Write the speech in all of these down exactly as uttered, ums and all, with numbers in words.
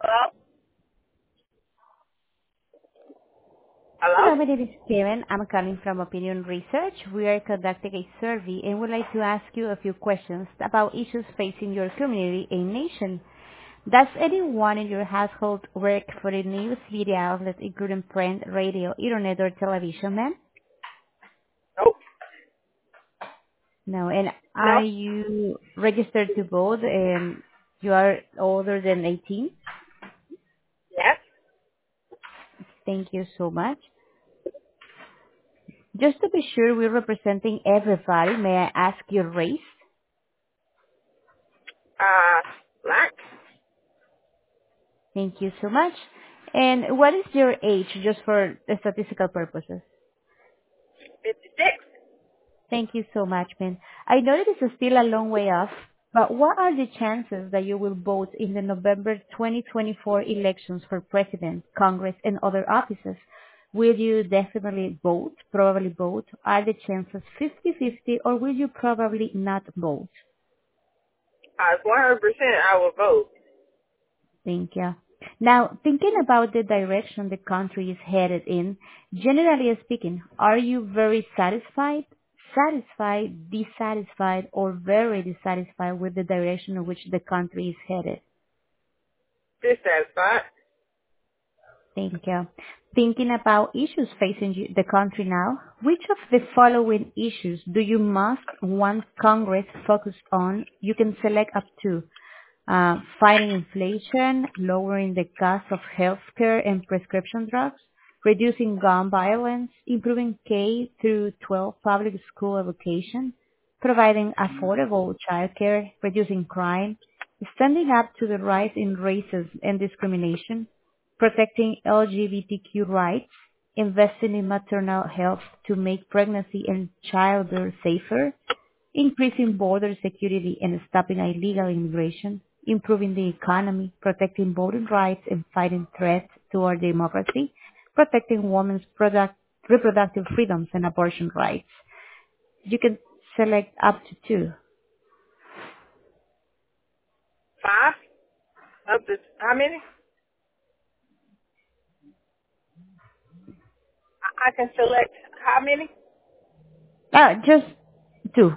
Hello? Hello, Hello? my name is Karen. I'm calling from Opinion Research. We are conducting a survey and would like to ask you a few questions about issues facing your community and nation. Does anyone in your household work for a news media outlet, including print, radio, internet, or television, ma'am? Nope. No. And No? are you registered to vote and you are older than eighteen? Yes? Thank you so much. Just to be sure we're representing everybody, may I ask your race? Uh, black? Thank you so much. And what is your age, just for the statistical purposes? fifty-six. Thank you so much, ma'am. I know that this is still a long way off, but what are the chances that you will vote in the November twenty twenty-four elections for president, Congress, and other offices? Will you definitely vote, probably vote? Are the chances fifty-fifty, or will you probably not vote? Uh, one hundred percent I will vote. Thank you. Now, thinking about the direction the country is headed in, generally speaking, are you very satisfied, satisfied, dissatisfied, or very dissatisfied with the direction in which the country is headed? Dissatisfied. Thank you. Thinking about issues facing you- the country now, which of the following issues do you most want Congress focused on? You can select up to uh, fighting inflation, lowering the cost of healthcare and prescription drugs, reducing gun violence, improving K through twelve public school education, providing affordable childcare, reducing crime, standing up to the rise in racism and discrimination, protecting L G B T Q rights, investing in maternal health to make pregnancy and childbirth safer, increasing border security and stopping illegal immigration, improving the economy, protecting voting rights and fighting threats to our democracy, protecting women's product, reproductive freedoms and abortion rights. You can select up to two. Five? Up to, how many? I, I can select how many? Uh, just two.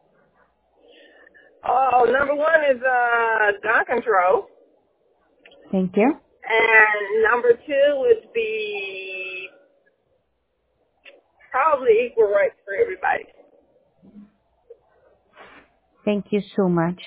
Oh, number one is, uh, gun control. Thank you. And number two would be probably equal rights for everybody. Thank you so much.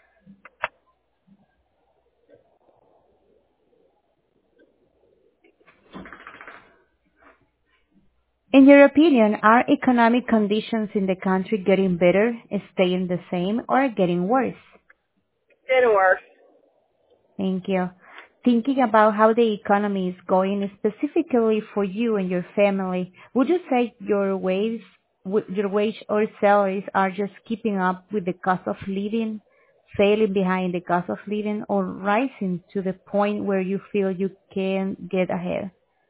In your opinion, are economic conditions in the country getting better, staying the same, or getting worse? Didn't work. Thank you. Thinking about how the economy is going specifically for you and your family, would you say your wage, w- your wage or salaries are just keeping up with the cost of living, failing behind the cost of living, or rising to the point where you feel you can get ahead?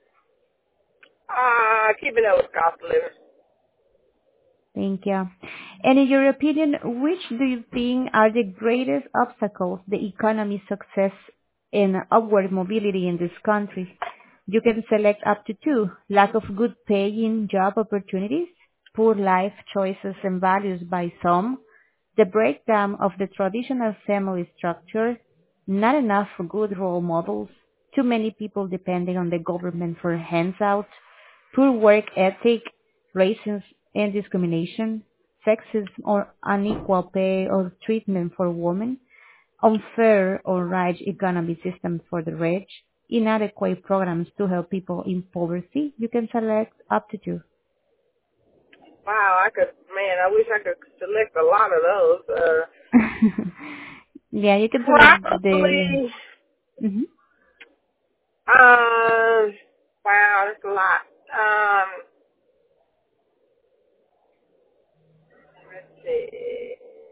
Uh, keeping up with cost of living. Thank you. And in your opinion, which do you think are the greatest obstacles the economy's success and upward mobility in this country? You can select up to two: lack of good paying job opportunities, poor life choices and values by some, the breakdown of the traditional family structure, not enough good role models, too many people depending on the government for handouts, poor work ethic, racism and discrimination, sexism or unequal pay or treatment for women, unfair or right economic system for the rich, inadequate programs to help people in poverty. You can select up to two. Wow, I could, man, I wish I could select a lot of those. Uh, Yeah, you can select the. probably, Mhm. um, wow, that's a lot. Um, let's see.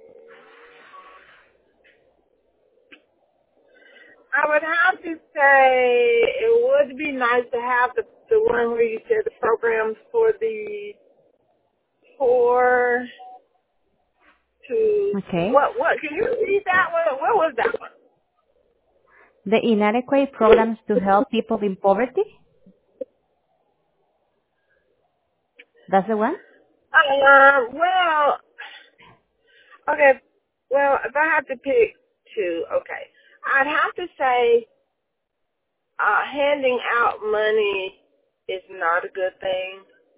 I would have to say it would be nice to have the the one where you said the programs for the poor to Okay. what what can you repeat that one? What was that one? The inadequate programs to help people in poverty? That's the one? Uh, well, okay. Well, if I have to pick two, okay, I'd have to say uh, handing out money is not a good thing.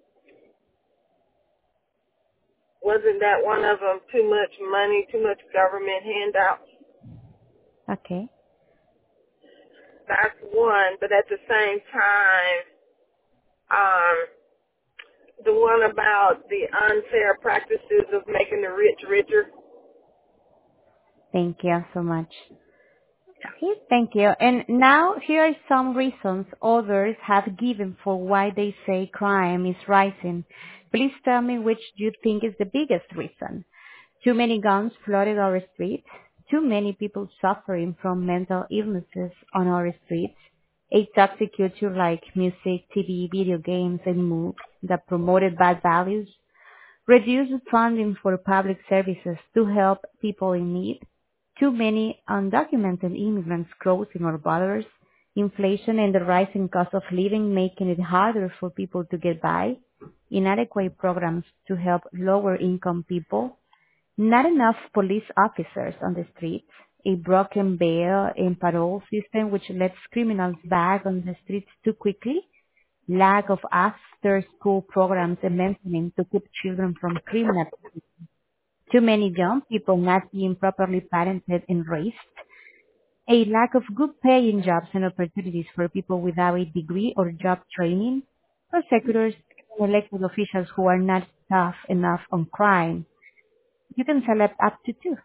Wasn't that one of them? Too much money, too much government handouts. Okay. That's one, but at the same time, um, the one about the unfair practices of making the rich richer. Thank you so much. Okay, thank you. And now here are some reasons others have given for why they say crime is rising. Please tell me which you think is the biggest reason. Too many guns flooding our streets, too many people suffering from mental illnesses on our streets, a toxic culture like music, T V, video games, and movies that promoted bad values, reduced funding for public services to help people in need, too many undocumented immigrants crossing our borders, inflation and the rising cost of living making it harder for people to get by, inadequate programs to help lower income people, not enough police officers on the streets, a broken bail and parole system which lets criminals back on the streets too quickly, lack of after-school programs and mentoring to keep children from criminal, too many young people not being properly parented and raised, a lack of good paying jobs and opportunities for people without a degree or job training, prosecutors and elected officials who are not tough enough on crime. You can select up to two.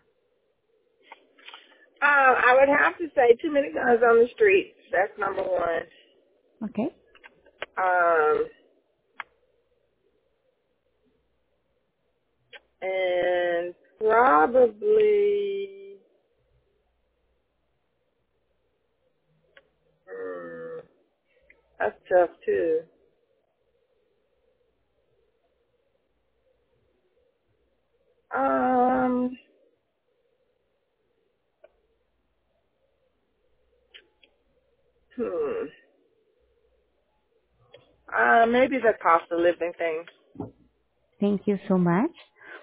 Um, I would have to say too many guns on the streets. That's number one. Okay? Um, and probably, hmm, that's tough too. Um, hmm. Uh, maybe the cost of living thing. Thank you so much.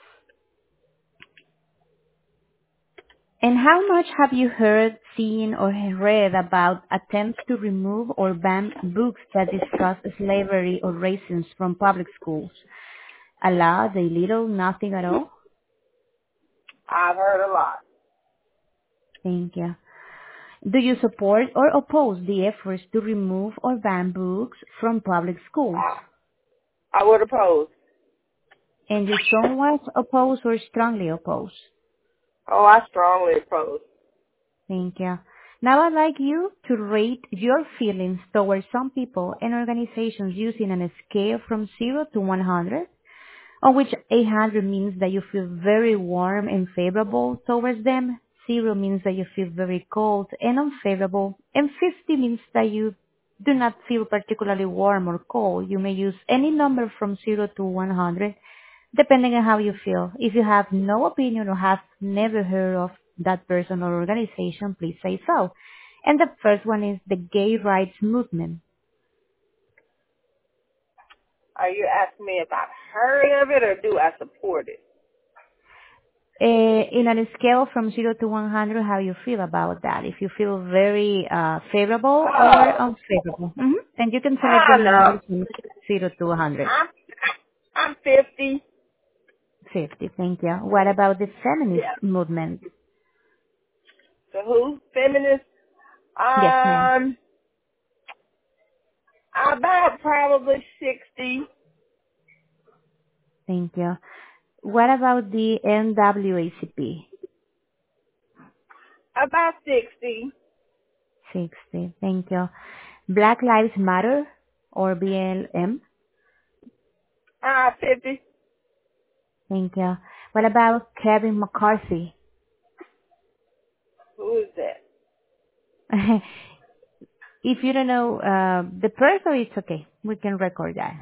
And how much have you heard, seen, or read about attempts to remove or ban books that discuss slavery or racism from public schools? A lot, a little, nothing at all? I've heard a lot. Thank you. Do you support or oppose the efforts to remove or ban books from public schools? I would oppose. And you somewhat oppose or strongly oppose? Oh, I strongly oppose. Thank you. Now I'd like you to rate your feelings towards some people and organizations using a scale from zero to one hundred, on which one hundred means that you feel very warm and favorable towards them, zero means that you feel very cold and unfavorable, and fifty means that you do not feel particularly warm or cold. You may use any number from zero to one hundred, depending on how you feel. If you have no opinion or have never heard of that person or organization, please say so. And the first one is the gay rights movement. Are you asking me if I've heard of it or do I support it? Uh, in a scale from zero to one hundred, how you feel about that? If you feel very uh, favorable or Oh, unfavorable. Mm-hmm. And you can select the I know. numbers from zero to one hundred. I'm, I'm fifty. fifty, thank you. What about the feminist Yeah. movement? So who? Feminist? Yes, ma'am. Um, about probably sixty. Thank you. What about the N double A C P? About sixty. sixty, thank you. Black Lives Matter or B L M? Uh, fifty. Thank you. What about Kevin McCarthy? Who is that? If you don't know uh, the person, it's okay. We can record that.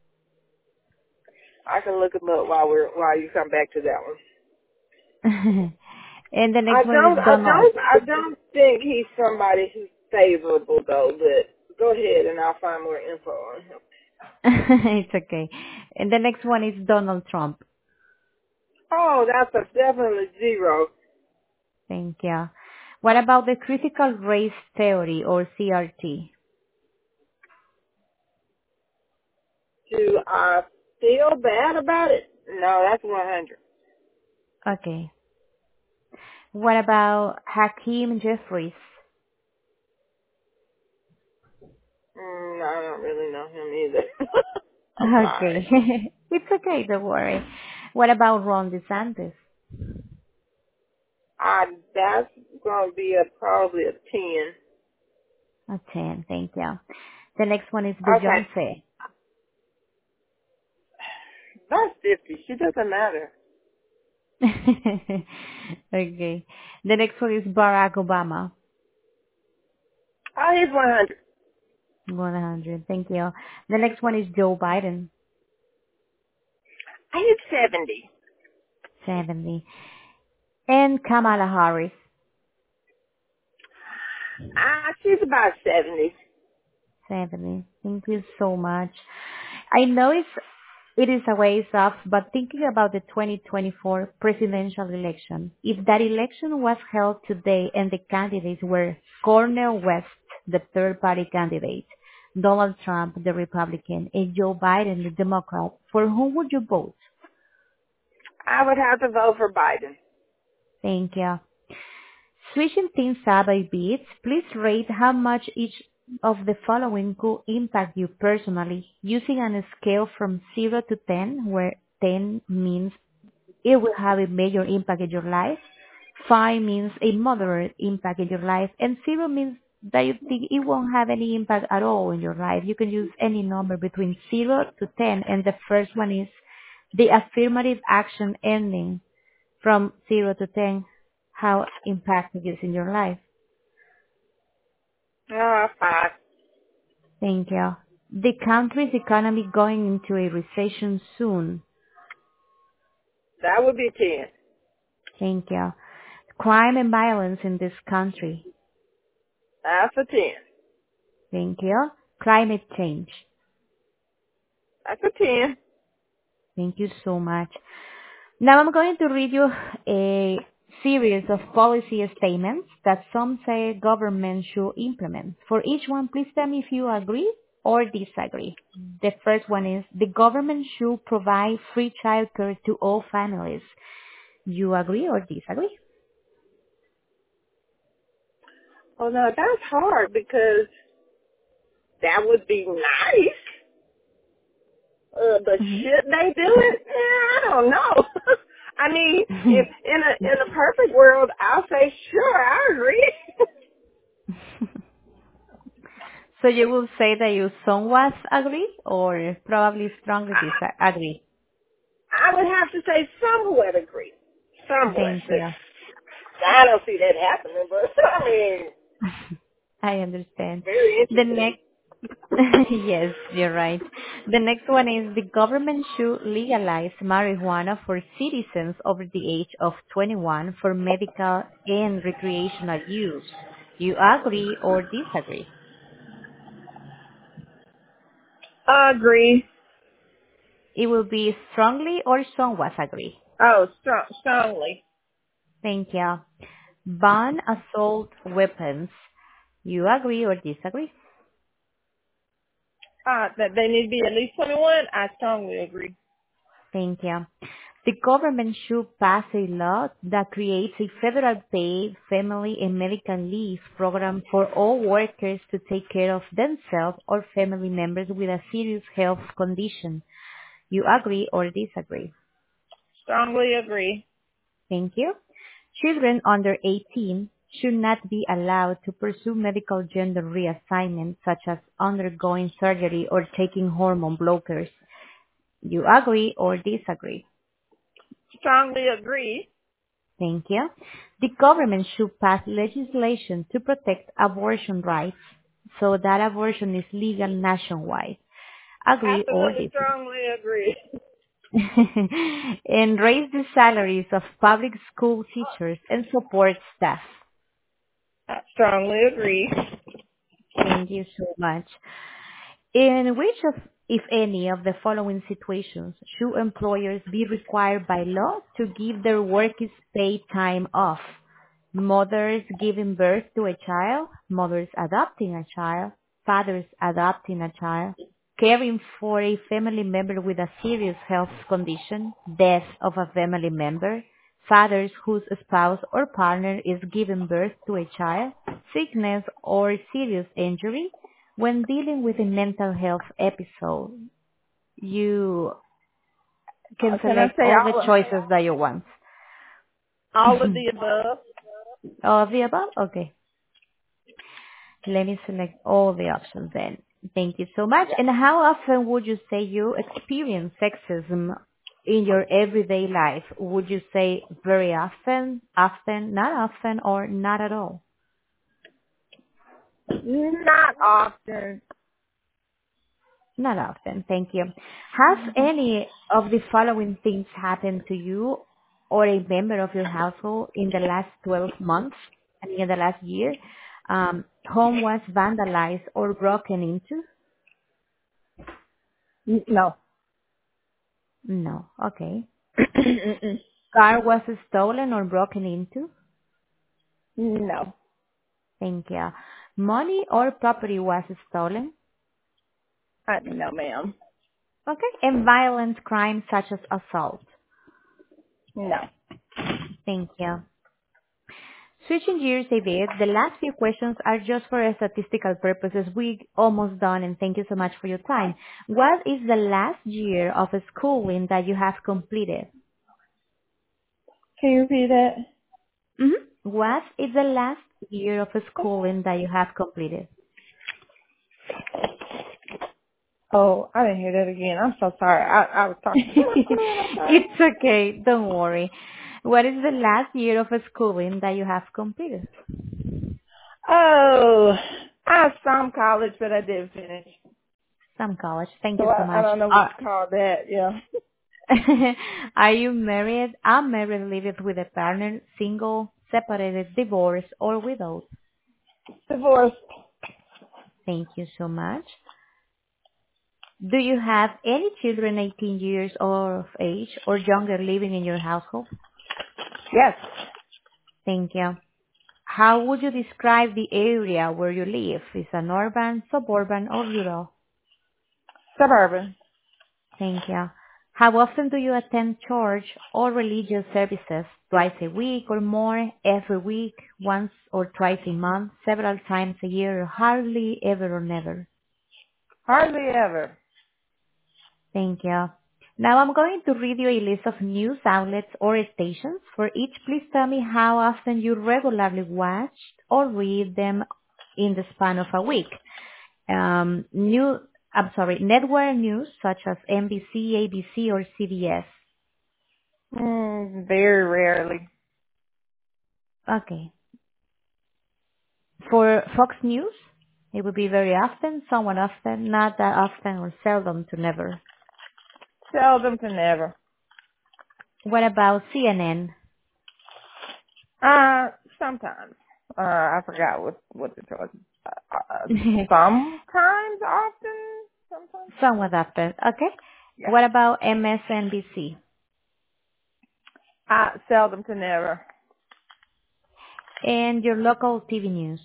I can look him up while we're while you come back to that one. And the I next one don't. is I Donald. don't. I don't. think he's somebody who's favorable, though, but go ahead and I'll find more info on him. It's okay. And the next one is Donald Trump. Oh, that's a definitely zero. Thank you. What about the critical race theory or C R T? Do I feel bad about it? No, that's one hundred. Okay. What about Hakeem Jeffries? Mm, I don't really know him either. I'm sorry. Okay. It's okay, don't worry. What about Ron DeSantis? I, that's going to be a, probably a ten. A ten, thank you. The next one is Okay. Beyonce. That's fifty. She doesn't matter. Okay. The next one is Barack Obama. Oh, he's one hundred. one hundred, thank you. The next one is Joe Biden. He's seventy. seventy. And Kamala Harris. Ah, she's about seventy. seventy. Thank you so much. I know it's, it is a ways off, but thinking about the twenty twenty-four presidential election, if that election was held today and the candidates were Cornel West, the third party candidate, Donald Trump, the Republican, and Joe Biden, the Democrat, for whom would you vote? I would have to vote for Biden. Thank you. Switching things up a bit, please rate how much each of the following could impact you personally using a scale from zero to ten, where ten means it will have a major impact in your life, five means a moderate impact in your life, and zero means that you think it won't have any impact at all in your life. You can use any number between zero to ten, and the first one is the affirmative action ending from zero to ten, how impactful it is in your life. Ah, five. Thank you. The country's economy going into a recession soon. That would be ten. Thank you. Crime and violence in this country. That's a ten. Thank you. Climate change. That's a ten. Thank you so much. Now I'm going to read you a series of policy statements that some say government should implement. For each one, please tell me if you agree or disagree. The first one is the government should provide free childcare to all families. You agree or disagree? Oh, no, that's hard because that would be nice. Uh, but Mhm. should they do it? Eh, I don't know. I mean, if in a in a perfect world, I'll say sure, I agree. So you will say that you somewhat agree or probably strongly disagree? I would have to say somewhat agree. Somewhat. Thank But you. I don't see that happening, but I mean, I understand. very The interesting. next, yes, you're right. The next one is the government should legalize marijuana for citizens over the age of twenty-one for medical and recreational use. You agree or disagree? Agree. It will be strongly or somewhat agree. Oh, strong, strongly. Thank you. Ban assault weapons. You agree or disagree? Uh, that they need to be at least twenty-one. I strongly agree. Thank you. The government should pass a law that creates a federal paid family and medical leave program for all workers to take care of themselves or family members with a serious health condition. You agree or disagree? Strongly agree. Thank you. Children under eighteen should not be allowed to pursue medical gender reassignment such as undergoing surgery or taking hormone blockers. You agree or disagree? Strongly agree. Thank you. The government should pass legislation to protect abortion rights so that abortion is legal nationwide. Agree or Absolutely disagree? strongly agree. And raise the salaries of public school teachers and support staff. I strongly agree. Thank you so much. In which of, if any, of the following situations should employers be required by law to give their workers paid time off? Mothers giving birth to a child, mothers adopting a child, fathers adopting a child, caring for a family member with a serious health condition, death of a family member, fathers whose spouse or partner is giving birth to a child, sickness or serious injury. When dealing with a mental health episode, you can Uh, can I select say all the all of, choices that you want. all of the above? All of the above? Okay. Let me select all the options then. Thank you so much. And how often would you say you experience sexism in your everyday life? Would you say very often, often, not often, or not at all? Not often. Not often. Thank you. Have any of the following things happened to you or a member of your household in the last twelve months? I mean, in the last year? Um, home was vandalized or broken into? N- No. No. Okay. Mm-mm. Car was stolen or broken into? No. Thank you. Money or property was stolen? I, no, ma'am. Okay. And violent crimes such as assault? No. Thank you. Switching gears a bit, the last few questions are just for statistical purposes. We almost done, and thank you so much for your time. What is the last year of schooling that you have completed? Can you repeat that? Mm-hmm. What is the last year of schooling that you have completed? Oh, I didn't hear that again. I'm so sorry. I, I was talking. I'm sorry. It's okay. Don't worry. What is the last year of schooling that you have completed? Oh, I have some college, but I didn't finish. Some college. Thank So you so I, I much. don't know what Are, to call that. Yeah. are you married, unmarried, living with a partner, single, separated, divorced, or widowed? Divorce. Thank you so much. Do you have any children eighteen years of age or younger living in your household? Yes. Thank you. How would you describe the area where you live? Is it an urban, suburban, or rural? Suburban. Thank you. How often do you attend church or religious services? Twice a week or more, every week, once or twice a month, several times a year, or hardly ever or never? Hardly ever. Thank you. Now I'm going to read you a list of news outlets or stations. For each, please tell me how often you regularly watch or read them in the span of a week. Um, new, I'm sorry, network news such as N B C, A B C, or C B S. Mm, very rarely. Okay. For Fox News, it would be very often, somewhat often, not that often, or seldom to never. Seldom to never. What about C N N? Uh, sometimes. Uh, I forgot what what the choice. is. Uh, uh, sometimes, often, sometimes. Somewhat often. Okay. Yeah. What about M S N B C? Uh, seldom to never. And your local T V news?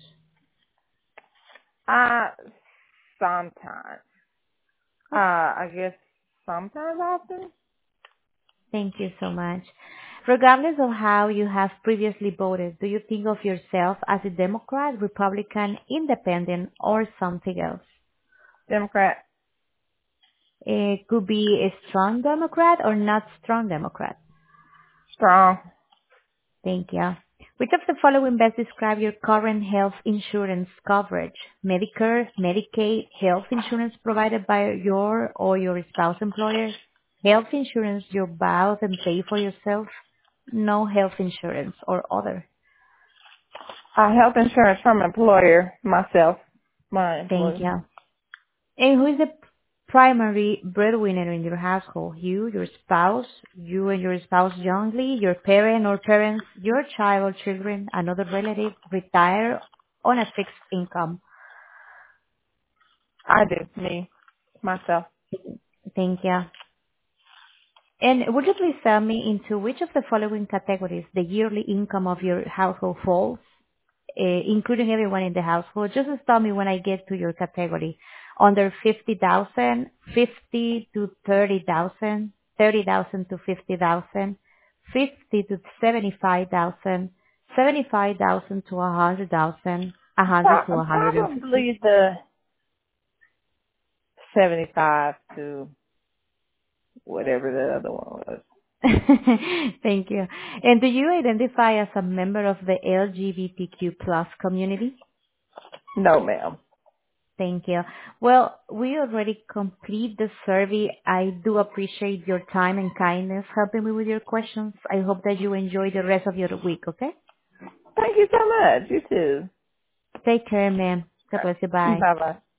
Uh, sometimes. Uh, I guess sometimes, often. Thank you so much. Regardless of how you have previously voted, do you think of yourself as a Democrat, Republican, Independent, or something else? Democrat. It could be a strong Democrat or not strong Democrat. Strong. Thank you. Which of the following best describe your current health insurance coverage? Medicare, Medicaid, health insurance provided by your or your spouse employer, health insurance you buy and pay for yourself, no health insurance or other. Uh, health insurance from employer, myself, my Thank employer. you. And who is the primary breadwinner in your household? You, your spouse, you and your spouse jointly, your parent or parents, your child or children, another relative, retire on a fixed income. I do. Me. Myself. Thank you. And would you please tell me into which of the following categories the yearly income of your household falls, uh, including everyone in the household? Just tell me when I get to your category. Under fifty thousand, fifty to thirty thousand, thirty thousand to fifty thousand, fifty to seventy-five thousand, seventy-five thousand to one hundred thousand, one hundred to one hundred fifty. Probably the seventy-five to whatever the other one was. Thank you. And do you identify as a member of the L G B T Q plus community? No, ma'am. Thank you. Well, we already complete the survey. I do appreciate your time and kindness helping me with your questions. I hope that you enjoy the rest of your week, okay? Thank you so much. You too. Take care, ma'am. God bless you. Bye. Bye bye.